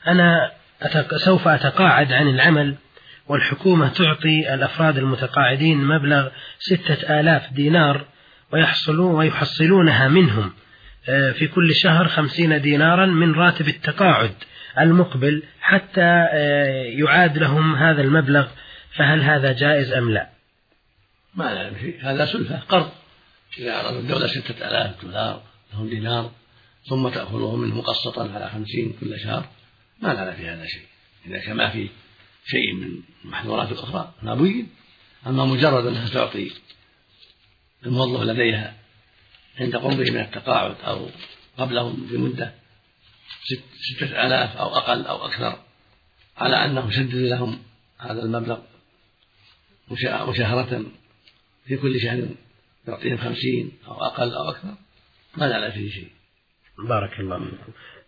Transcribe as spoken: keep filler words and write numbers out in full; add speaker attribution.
Speaker 1: أنا أتق... سوف أتقاعد عن العمل، والحكومة تعطي الأفراد المتقاعدين مبلغ ستة آلاف دينار، ويحصلون ويحصلونها منهم في كل شهر خمسين دينارا من راتب التقاعد المقبل حتى يعاد لهم هذا المبلغ، فهل هذا جائز أم لا؟
Speaker 2: ما لا شيء، هذا سلفة قرض. إذا أعطت الدولة ستة آلاف دولار لهم دينار ثم تأخذه منه مقسطا على خمسين كل شهر، ما لا في هذا شيء. إذا كان ما في شيء من المحظورات الأخرى ما بين. أما مجرد أنها تعطي الموظف لديها عند قربه من التقاعد أو قبله بمدة ستة آلاف أو أقل أو أكثر، على أنه سدد لهم هذا المبلغ مشاهرة في كل شهر يعطيهم خمسين أو أقل أو أكثر، ما لا فيه شيء.
Speaker 1: بارك الله فيكم.